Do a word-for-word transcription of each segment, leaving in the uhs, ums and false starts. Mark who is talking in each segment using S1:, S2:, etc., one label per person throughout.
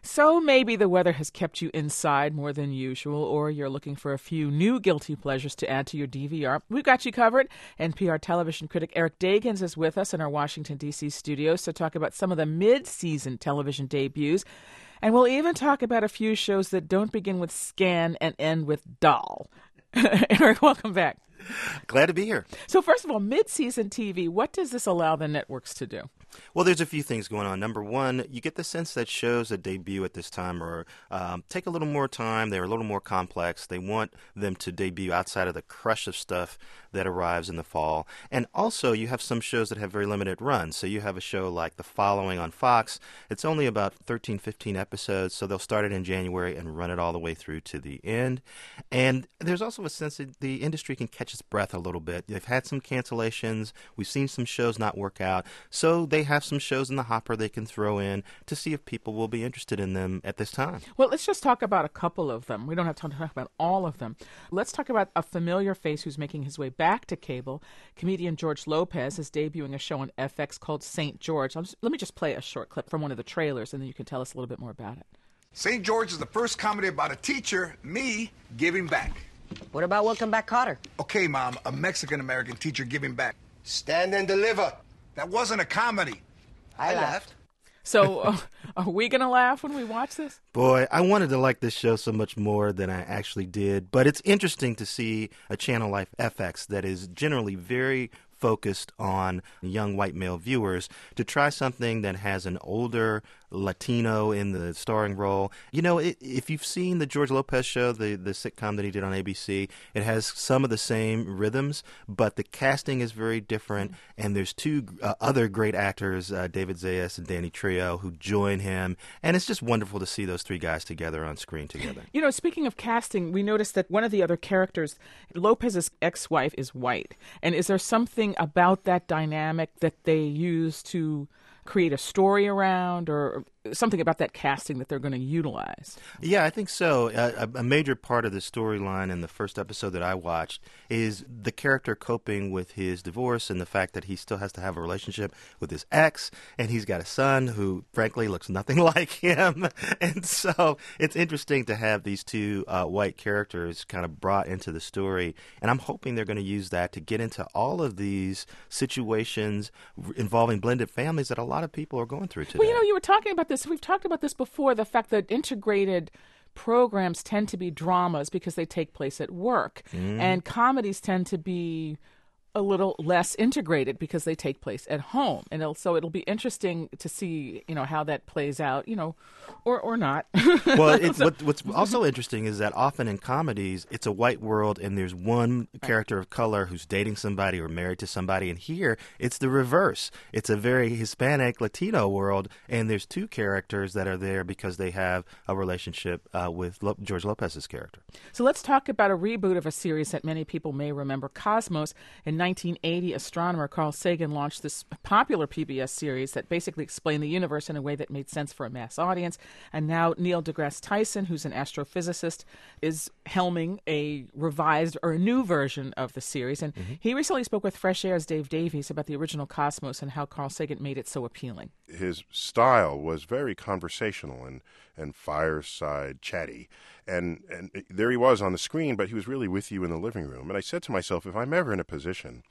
S1: So maybe the weather has kept you inside more than usual, or you're looking for a few new guilty pleasures to add to your D V R. We've got you covered. N P R television critic Eric Deggans is with us in our Washington, D C studios to talk about some of the mid-season television debuts. And we'll even talk about a few shows that don't begin with scan and end with doll. Eric, welcome back.
S2: Glad to be here.
S1: So first of all, mid-season T V, what does this allow the networks to do?
S2: Well, there's a few things going on. Number one, you get the sense that shows that debut at this time are um, take a little more time. They're a little more complex. They want them to debut outside of the crush of stuff that arrives in the fall. And also, you have some shows that have very limited runs. So you have a show like The Following on Fox. It's only about thirteen, fifteen episodes, so they'll start it in January and run it all the way through to the end. And there's also a sense that the industry can catch its breath a little bit. They've had some cancellations. We've seen some shows not work out. So they have some shows in the hopper they can throw in to see if people will be interested in them at this time.
S1: Well, let's just talk about a couple of them. We don't have time to talk about all of them. Let's talk about a familiar face who's making his way back to cable. Comedian George Lopez is debuting a show on F X called Saint George. Just, let me just play a short clip from one of the trailers, and then you can tell us a little bit more about it.
S3: Saint George is the first comedy about a teacher, me, giving back.
S4: What about Welcome Back, Kotter?
S3: Okay, Mom, a Mexican-American teacher giving back.
S5: Stand and deliver.
S3: That wasn't a comedy.
S5: I laughed.
S1: So uh, are we going to laugh when we watch this?
S2: Boy, I wanted to like this show so much more than I actually did. But it's interesting to see a channel like F X that is generally very focused on young white male viewers to try something that has an older Latino in the starring role. You know, it, if you've seen the George Lopez show, the, the sitcom that he did on A B C, it has some of the same rhythms, but the casting is very different, and there's two uh, other great actors, uh, David Zayas and Danny Trejo, who join him, and it's just wonderful to see those three guys together on screen together.
S1: You know, speaking of casting, we noticed that one of the other characters, Lopez's ex-wife, is white, and is there something about that dynamic that they use to create a story around, or something about that casting that they're going to utilize?
S2: Yeah, I think so. A, a major part of the storyline in the first episode that I watched is the character coping with his divorce and the fact that he still has to have a relationship with his ex, and he's got a son who, frankly, looks nothing like him. And so it's interesting to have these two uh, white characters kind of brought into the story, and I'm hoping they're going to use that to get into all of these situations involving blended families that a lot of people are going through today.
S1: Well, you know, you were talking about this. We've talked about this before, the fact that integrated programs tend to be dramas because they take place at work, mm. and comedies tend to be a little less integrated because they take place at home. And it'll, so it'll be interesting to see, you know, how that plays out, you know, or or not.
S2: Well, it, what, what's also interesting is that often in comedies, it's a white world and there's one character of color who's dating somebody or married to somebody. And here, it's the reverse. It's a very Hispanic, Latino world, and there's two characters that are there because they have a relationship uh, with Lo- George Lopez's character.
S1: So let's talk about a reboot of a series that many people may remember, Cosmos. In nineteen eighty, astronomer Carl Sagan launched this popular P B S series that basically explained the universe in a way that made sense for a mass audience. And now Neil deGrasse Tyson, who's an astrophysicist, is helming a revised or a new version of the series. And mm-hmm. he recently spoke with Fresh Air's Dave Davies about the original Cosmos and how Carl Sagan made it so appealing.
S6: His style was very conversational and, and fireside chatty. And, and there he was on the screen, but he was really with you in the living room. And I said to myself, if I'm ever in a position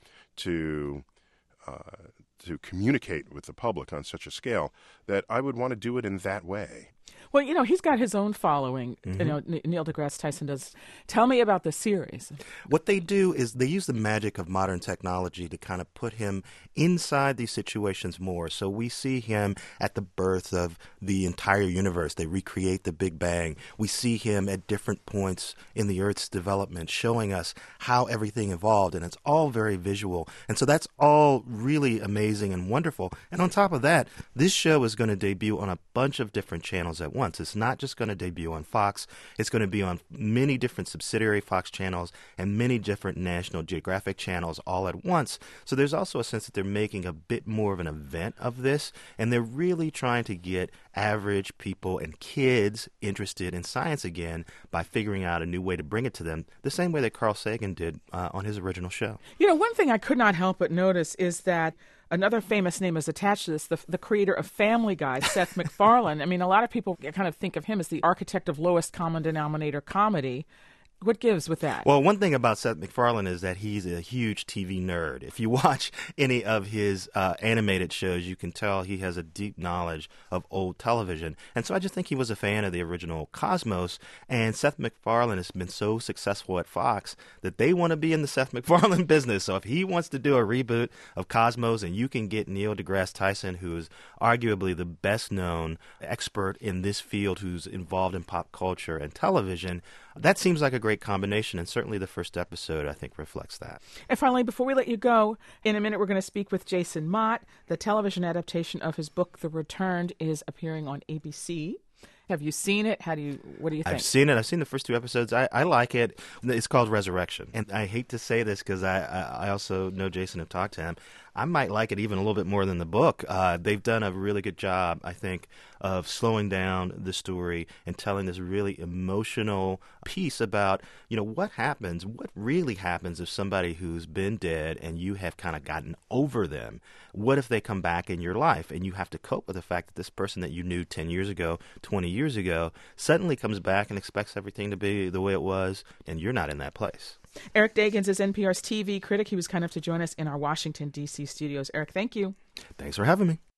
S6: to uh, to communicate with the public on such a scale, that I would want to do it in that way.
S1: Well, you know, he's got his own following. Mm-hmm. You know, Neil deGrasse Tyson does. Tell me about the series.
S2: What they do is they use the magic of modern technology to kind of put him inside these situations more. So we see him at the birth of the entire universe. They recreate the Big Bang. We see him at different points in the Earth's development, showing us how everything evolved, and it's all very visual. And so that's all really amazing and wonderful. And on top of that, this show is going to debut on a bunch of different channels at once. It's not just going to debut on Fox. It's going to be on many different subsidiary Fox channels and many different National Geographic channels all at once. So there's also a sense that they're making a bit more of an event of this, and they're really trying to get average people and kids interested in science again by figuring out a new way to bring it to them, the same way that Carl Sagan did uh, on his original show.
S1: You know, one thing I could not help but notice is that another famous name is attached to this, the, the creator of Family Guy, Seth MacFarlane. I mean, a lot of people kind of think of him as the architect of lowest common denominator comedy. What gives with that?
S2: Well, one thing about Seth MacFarlane is that he's a huge T V nerd. If you watch any of his uh, animated shows, you can tell he has a deep knowledge of old television. And so I just think he was a fan of the original Cosmos. And Seth MacFarlane has been so successful at Fox that they want to be in the Seth MacFarlane business. So if he wants to do a reboot of Cosmos and you can get Neil deGrasse Tyson, who is arguably the best known expert in this field who's involved in pop culture and television, that seems like a great combination, and certainly the first episode, I think, reflects that.
S1: And finally, before we let you go, in a minute we're going to speak with Jason Mott. The television adaptation of his book, The Returned, is appearing on A B C. Have you seen it? How do you? What do you think?
S2: I've seen it. I've seen the first two episodes. I, I like it. It's called Resurrection. And I hate to say this because I, I, I also know Jason and talked to him. I might like it even a little bit more than the book. Uh, they've done a really good job, I think, of slowing down the story and telling this really emotional piece about, you know, what happens, what really happens if somebody who's been dead and you have kind of gotten over them. What if they come back in your life and you have to cope with the fact that this person that you knew ten years ago, twenty years ago, suddenly comes back and expects everything to be the way it was, and you're not in that place.
S1: Eric Deggans is N P R's T V critic. He was kind enough to join us in our Washington, D C studios. Eric, thank you.
S2: Thanks for having me.